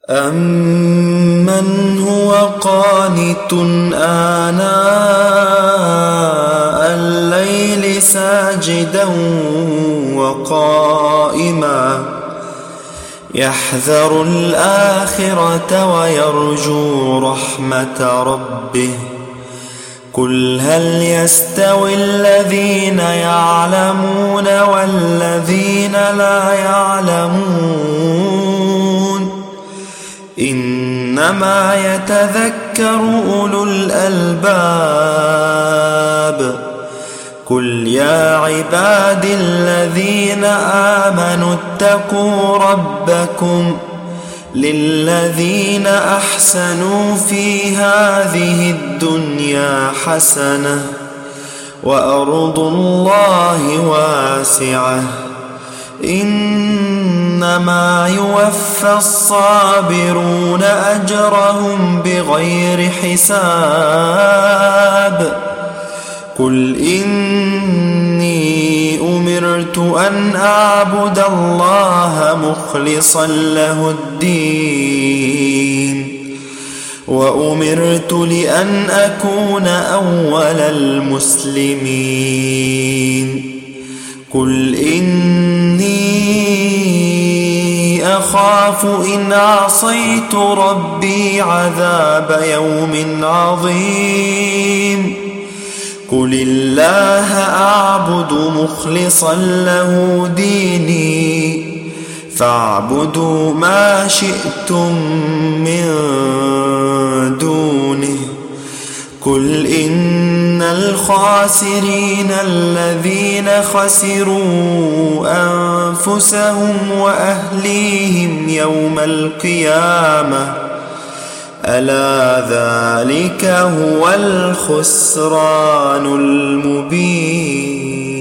أَمَّنْ هُوَ قَانِتٌ آنَاءَ اللَّيْلِ سَاجِدًا وَقَائِمًا يَحْذَرُ الْآخِرَةَ وَيَرْجُو رَحْمَةَ رَبِّهِ قُلْ هَلْ يَسْتَوِي الَّذِينَ يَعْلَمُونَ وَالَّذِينَ لَا يَعْلَمُونَ إِنَّمَا يَتَذَكَّرُ أُولُو الْأَلْبَابِ قُلْ يَا عِبَادِي الَّذِينَ آمَنُوا اتَّقُوا رَبَّكُمْ لِلَّذِينَ أَحْسَنُوا فِي هَذِهِ الدُّنْيَا حَسَنَةٌ وَأَرْضُ اللَّهِ وَاسِعَةٌ إِنَّمَا يُوَفَّى الصَّابِرُونَ أَجْرَهُمْ بِغَيْرِ حِسَابٍ قُلْ إِنِّي أُمِرْتُ أَنْ أَعْبُدَ اللَّهَ مُخْلِصًا لَهُ الدِّينَ وَأُمِرْتُ لِأَنْ أَكُونَ أَوَّلَ الْمُسْلِمِينَ قُلْ إِنِّي أَخَافُ إِنْ عَصَيْتُ رَبِّي عَذَابَ يَوْمٍ عَظِيمٍ قُلِ اللَّهَ أَعْبُدُ مُخْلِصًا لَهُ دِينِي فَاعْبُدُوا مَا شِئْتُم مِّن دُونِهِ قُلْ إِنَّ الْخَاسِرِينَ الَّذِينَ خَسِرُوا أَنفُسَهُمْ وَأَهْلِيهِمْ يَوْمَ الْقِيَامَةِ أَلَا ذَلِكَ هُوَ الْخُسْرَانُ الْمُبِينُ